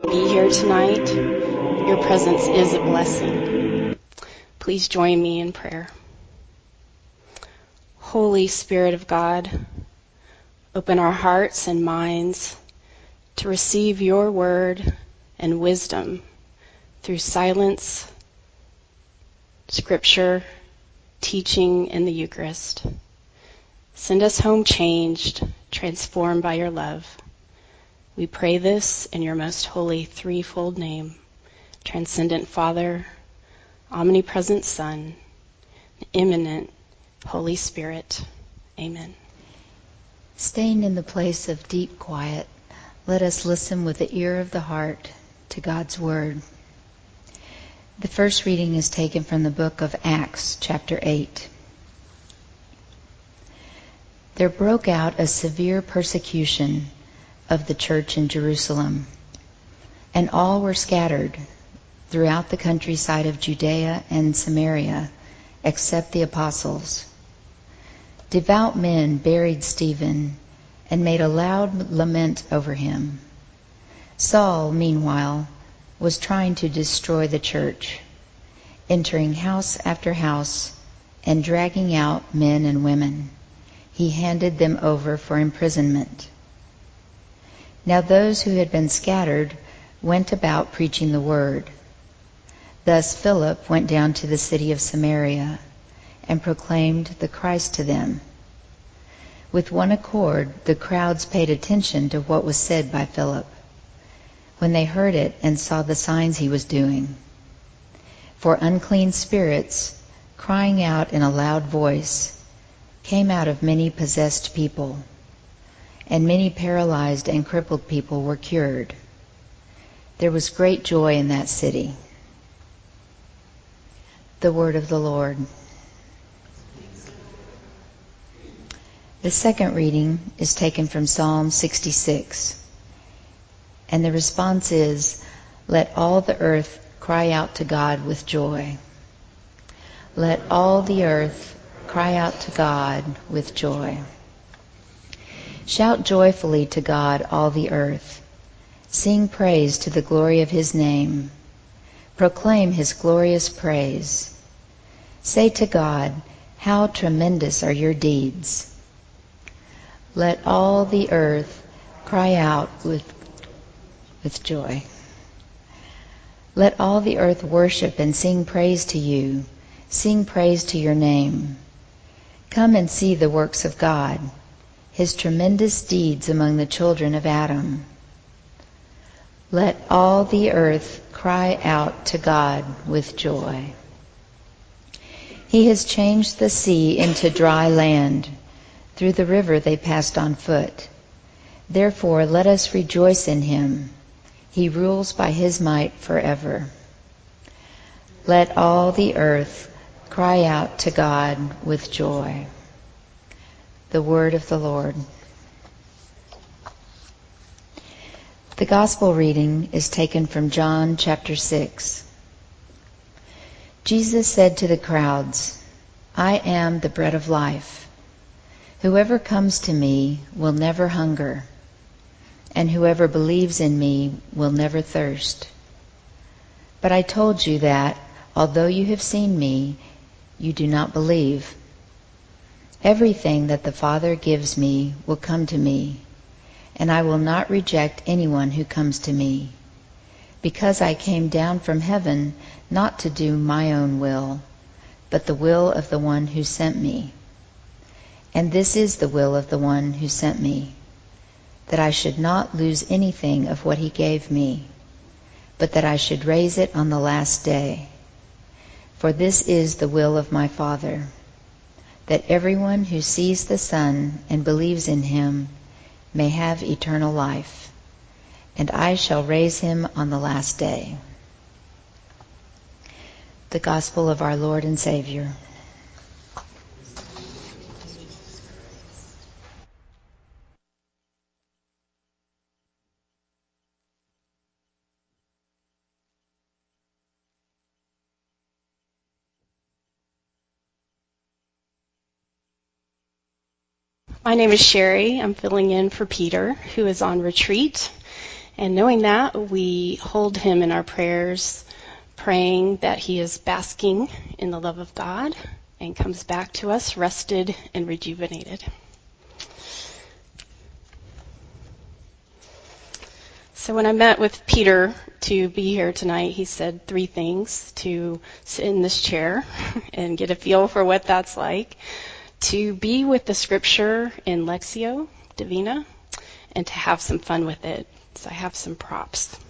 Be here tonight. Your presence is a blessing. Please join me in prayer. Holy Spirit of God, open our hearts and minds to receive your word and wisdom through silence, scripture, teaching, and the Eucharist. Send us home changed, transformed by your love. We pray this in your most holy threefold name, transcendent Father, omnipresent Son, immanent Holy Spirit. Amen. Staying in the place of deep quiet, let us listen with the ear of the heart to God's Word. The first reading is taken from the book of Acts, chapter 8. There broke out a severe persecution of the church in Jerusalem, and all were scattered throughout the countryside of Judea and Samaria, except the apostles. Devout men buried Stephen and made a loud lament over him. Saul, meanwhile, was trying to destroy the church, entering house after house and dragging out men and women. He handed them over for imprisonment. Now those who had been scattered went about preaching the word. Thus Philip went down to the city of Samaria and proclaimed the Christ to them. With one accord, the crowds paid attention to what was said by Philip, when they heard it and saw the signs he was doing. For unclean spirits, crying out in a loud voice, came out of many possessed people, and many paralyzed and crippled people were cured. There was great joy in that city. The word of the Lord. The second reading is taken from Psalm 66, and the response is, "Let all the earth cry out to God with joy." Let all the earth cry out to God with joy. Shout joyfully to God, all the earth. Sing praise to the glory of his name. Proclaim his glorious praise. Say to God, how tremendous are your deeds. Let all the earth cry out with joy. Let all the earth worship and sing praise to you. Sing praise to your name. Come and see the works of God, his tremendous deeds among the children of Adam. Let all the earth cry out to God with joy. He has changed the sea into dry land. Through the river they passed on foot. Therefore let us rejoice in him. He rules by his might forever. Let all the earth cry out to God with joy. The word of the Lord. The gospel reading is taken from John chapter 6. Jesus said to the crowds, "I am the bread of life. Whoever comes to me will never hunger, and whoever believes in me will never thirst. But I told you that, although you have seen me, you do not believe. Everything that the Father gives me will come to me, and I will not reject anyone who comes to me, because I came down from heaven not to do my own will, but the will of the one who sent me. And this is the will of the one who sent me, that I should not lose anything of what he gave me, but that I should raise it on the last day. For this is the will of my Father, that everyone who sees the Son and believes in him may have eternal life, and I shall raise him on the last day." The Gospel of our Lord and Savior. My name is Sherry. I'm filling in for Peter, who is on retreat. And knowing that, we hold him in our prayers, praying that he is basking in the love of God and comes back to us rested and rejuvenated. So when I met with Peter to be here tonight, he said 3 things: to sit in this chair and get a feel for what that's like, to be with the scripture in Lectio Divina, and to have some fun with it. So I have some props.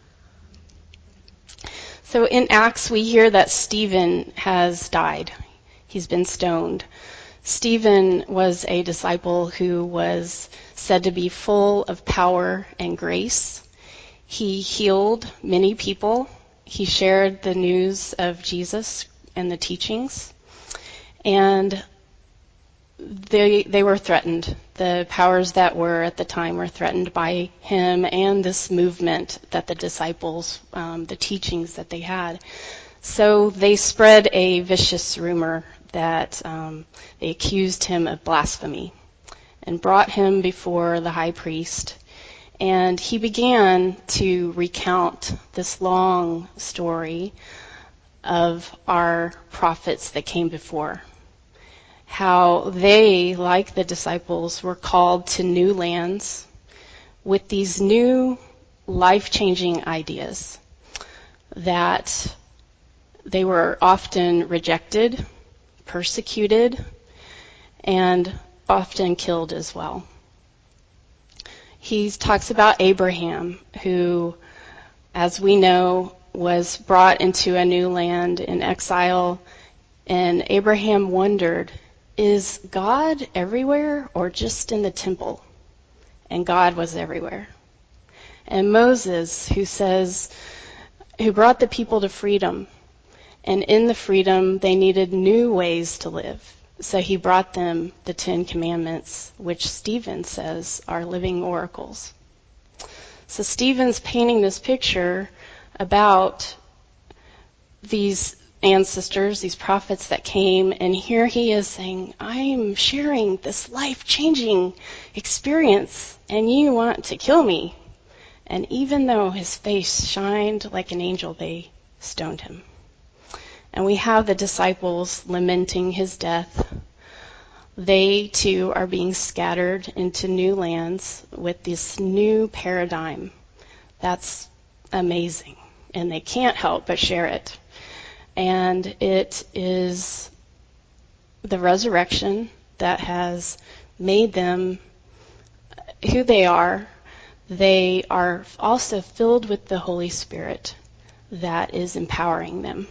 So in Acts, we hear that Stephen has died. He's been stoned. Stephen was a disciple who was said to be full of power and grace. He healed many people. He shared the news of Jesus and the teachings. And they were threatened. The powers that were at the time were threatened by him and this movement that the disciples, the teachings that they had. So they spread a vicious rumor that they accused him of blasphemy and brought him before the high priest. And he began to recount this long story of our prophets that came before. How they, like the disciples, were called to new lands with these new life-changing ideas, that they were often rejected, persecuted, and often killed as well. He talks about Abraham, who, as we know, was brought into a new land in exile, and Abraham wondered, is God everywhere or just in the temple? And God was everywhere. And Moses, who brought the people to freedom, and in the freedom they needed new ways to live. So he brought them the 10 Commandments, which Stephen says are living oracles. So Stephen's painting this picture about these ancestors, these prophets that came, and here he is saying, I'm sharing this life-changing experience, and you want to kill me. And even though his face shined like an angel, they stoned him. And we have the disciples lamenting his death. They, too, are being scattered into new lands with this new paradigm. That's amazing. And they can't help but share it. And it is the resurrection that has made them who they are. They are also filled with the Holy Spirit that is empowering them.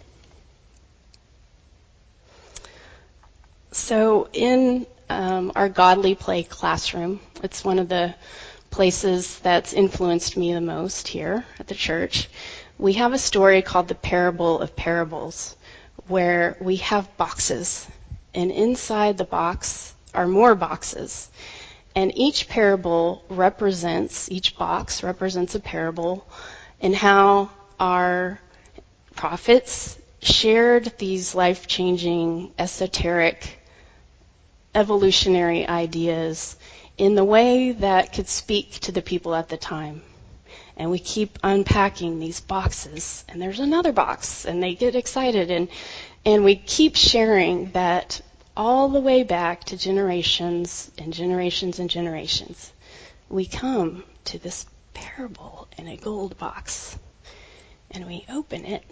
So in our Godly Play classroom, it's one of the places that's influenced me the most here at the church. We have a story called the Parable of Parables, where we have boxes, and inside the box are more boxes. And each box represents a parable, and how our prophets shared these life-changing, esoteric, evolutionary ideas in the way that could speak to the people at the time. And we keep unpacking these boxes, and there's another box, and they get excited, and we keep sharing that all the way back to generations and generations and generations. We come to this parable in a gold box, and we open it,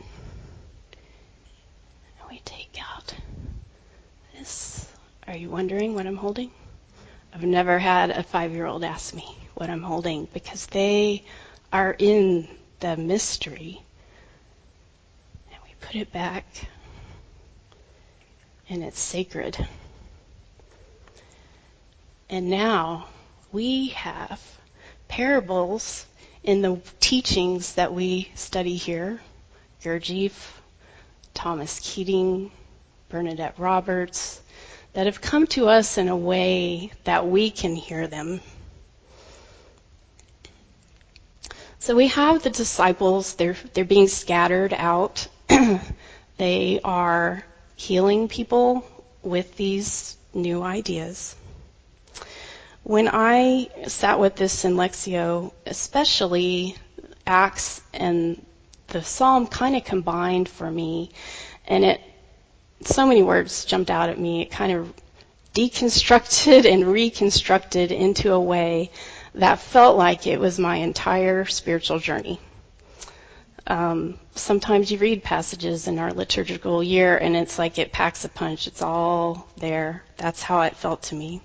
and we take out this. Are you wondering what I'm holding? I've never had a 5-year-old ask me what I'm holding, because they are in the mystery. And we put it back, and it's sacred. And now we have parables in the teachings that we study here. Gurdjieff, Thomas Keating, Bernadette Roberts, that have come to us in a way that we can hear them. So we have the disciples, they're being scattered out. They are healing people with these new ideas. When I sat with this in Lectio, especially Acts and the Psalm kind of combined for me, and so many words jumped out at me. It kind of deconstructed and reconstructed into a way that felt like it was my entire spiritual journey. Sometimes you read passages in our liturgical year and it's like it packs a punch. It's all there. That's how it felt to me.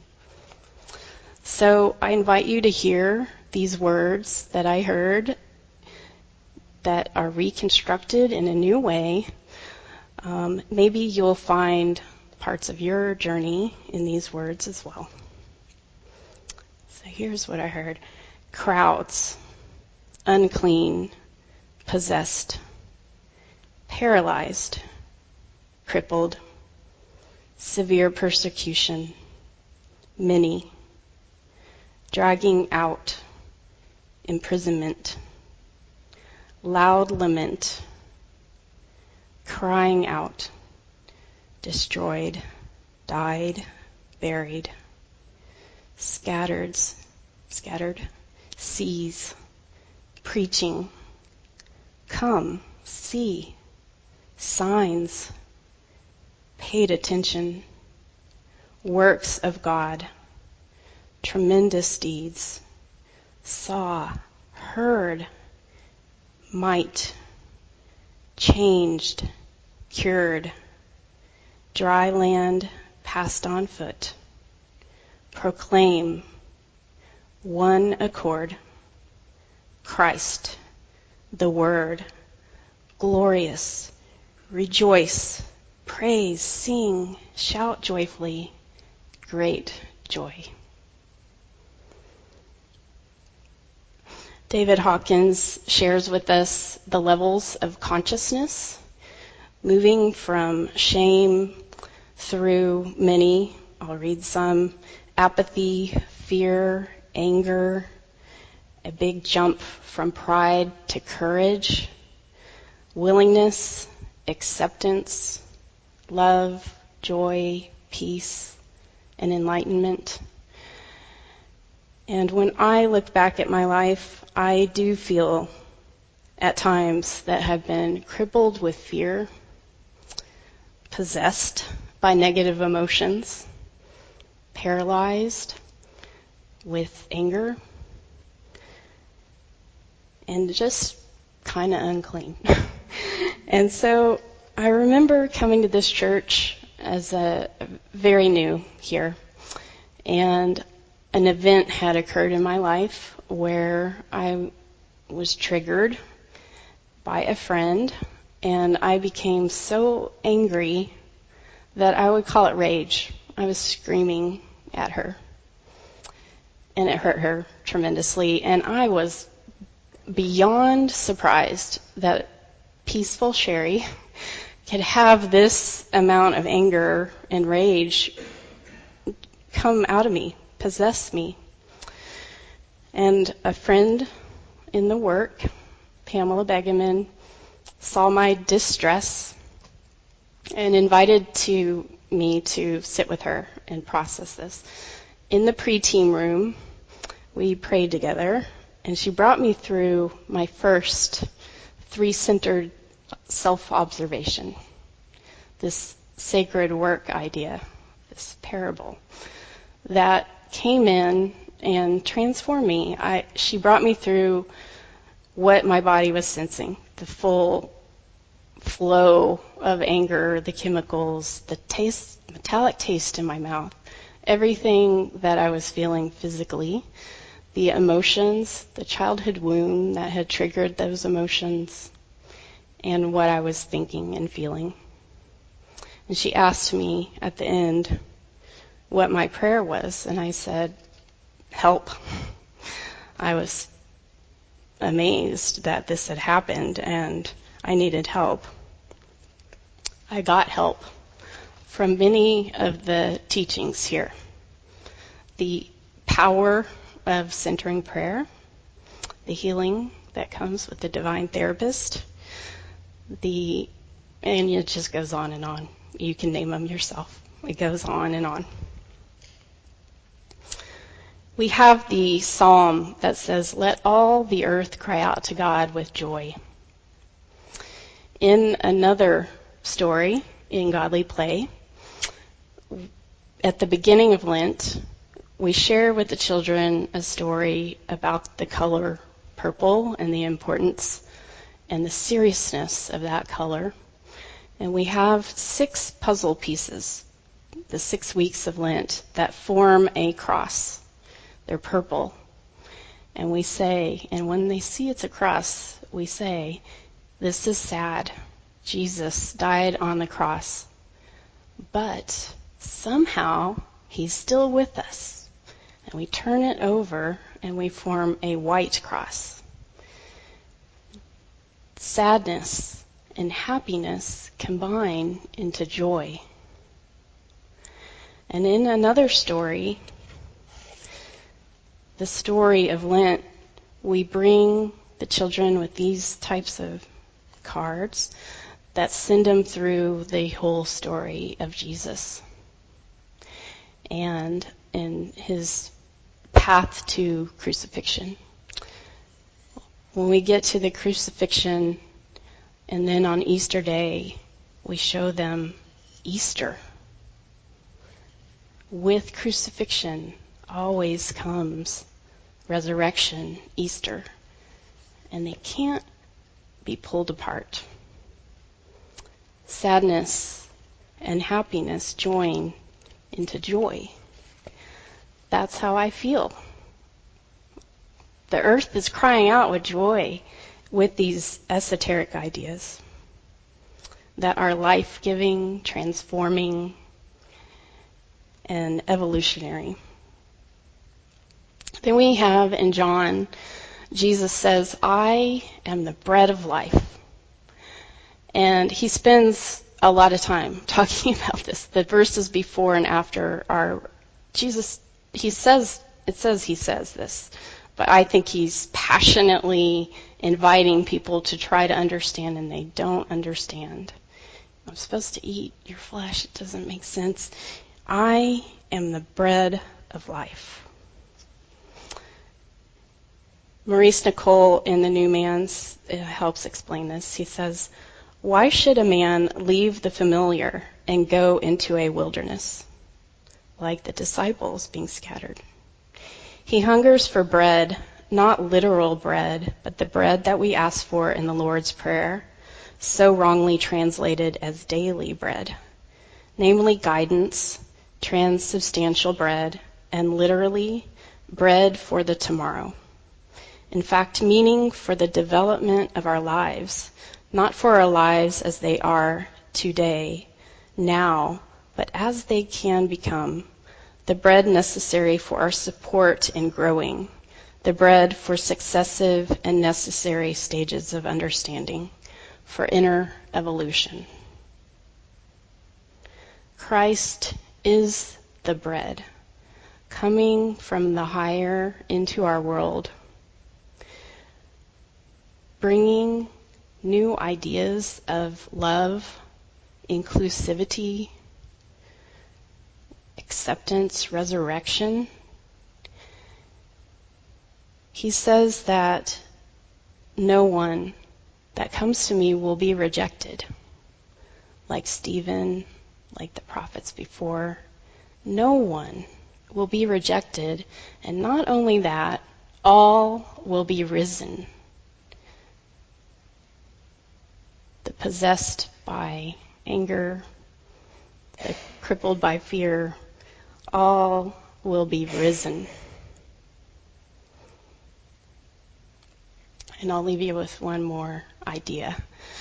So I invite you to hear these words that I heard that are reconstructed in a new way. Maybe you'll find parts of your journey in these words as well. So here's what I heard. Crowds, unclean, possessed, paralyzed, crippled, severe persecution, many, dragging out, imprisonment, loud lament, crying out, destroyed, died, buried, scattered, seas, preaching, come, see, signs, paid attention, works of God, tremendous deeds, saw, heard, might, changed, cured, dry land passed on foot, proclaim, one accord, Christ, the Word, glorious, rejoice, praise, sing, shout joyfully, great joy. David Hawkins shares with us the levels of consciousness, moving from shame through many, I'll read some, apathy, fear, anger, a big jump from pride to courage, willingness, acceptance, love, joy, peace, and enlightenment. And when I look back at my life, I do feel at times that have been crippled with fear, possessed by negative emotions, paralyzed with anger, and just kind of unclean. And so I remember coming to this church as a very new here, and an event had occurred in my life where I was triggered by a friend, and I became so angry that I would call it rage. I was screaming at her, and it hurt her tremendously, and I was beyond surprised that peaceful Sherry could have this amount of anger and rage come out of me, possess me. And a friend in the work, Pamela Begeman, saw my distress and invited me to sit with her and process this. In the pre-team room, we prayed together, and she brought me through my first 3-centered self-observation, this sacred work idea, this parable that came in and transformed me. She brought me through what my body was sensing, the full flow of anger, the chemicals, the taste, metallic taste in my mouth, everything that I was feeling physically, the emotions, the childhood wound that had triggered those emotions, and what I was thinking and feeling. And she asked me at the end what my prayer was, and I said, help. I was amazed that this had happened, and I needed help. I got help from many of the teachings here. The power of centering prayer, the healing that comes with the divine therapist, and it just goes on and on. You can name them yourself. It goes on and on. We have the psalm that says, "Let all the earth cry out to God with joy." In another story, in Godly Play, at the beginning of Lent, we share with the children a story about the color purple and the importance and the seriousness of that color. And we have 6 puzzle pieces, the 6 weeks of Lent, that form a cross. They're purple. And we say, and when they see it's a cross, we say, "This is sad. Jesus died on the cross. But somehow he's still with us." And we turn it over and we form a white cross. Sadness and happiness combine into joy. And in another story, the story of Lent, we bring the children with these types of cards that send them through the whole story of Jesus and in his path to crucifixion. When we get to the crucifixion, and then on Easter Day, we show them Easter. With crucifixion always comes resurrection, Easter, and they can't be pulled apart. Sadness and happiness join into joy. That's how I feel. The earth is crying out with joy with these esoteric ideas that are life-giving, transforming, and evolutionary. Then we have in John, Jesus says, "I am the bread of life." And he spends a lot of time talking about this. The verses before and after are Jesus, he says this, but I think he's passionately inviting people to try to understand, and they don't understand. I'm supposed to eat your flesh. It doesn't make sense. I am the bread of life. Maurice Nicole in The New Man's helps explain this. He says, "Why should a man leave the familiar and go into a wilderness, like the disciples being scattered? He hungers for bread, not literal bread, but the bread that we ask for in the Lord's Prayer, so wrongly translated as daily bread, namely guidance, transubstantial bread, and literally bread for the tomorrow. In fact, meaning for the development of our lives, not for our lives as they are today, now, but as they can become, the bread necessary for our support in growing, the bread for successive and necessary stages of understanding, for inner evolution." Christ is the bread, coming from the higher into our world, bringing new ideas of love, inclusivity, acceptance, resurrection. He says that no one that comes to me will be rejected, like Stephen, like the prophets before. No one will be rejected, and not only that, all will be risen. The possessed by anger, the crippled by fear, all will be risen. And I'll leave you with one more idea.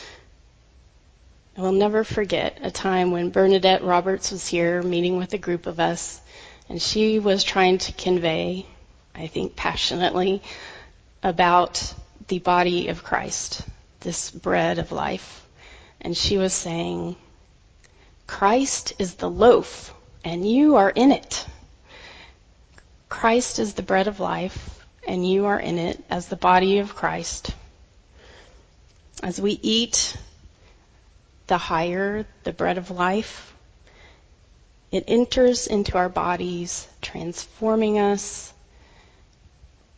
I will never forget a time when Bernadette Roberts was here meeting with a group of us, and she was trying to convey, I think passionately, about the body of Christ, this bread of life. And she was saying, Christ is the loaf, and you are in it. Christ is the bread of life, and you are in it as the body of Christ. As we eat the higher, the bread of life, it enters into our bodies, transforming us,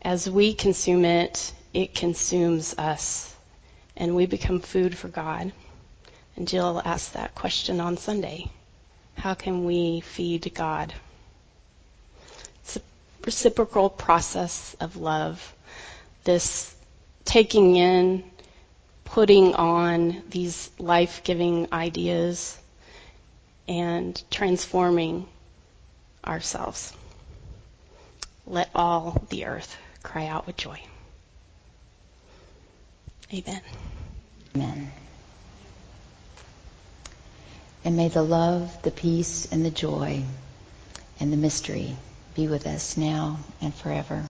As we consume it, it consumes us, and we become food for God. And Jill asked that question on Sunday. How can we feed God? It's a reciprocal process of love. This taking in, putting on these life-giving ideas, and transforming ourselves. Let all the earth cry out with joy. Amen. Amen. And may the love, the peace, and the joy, and the mystery be with us now and forever.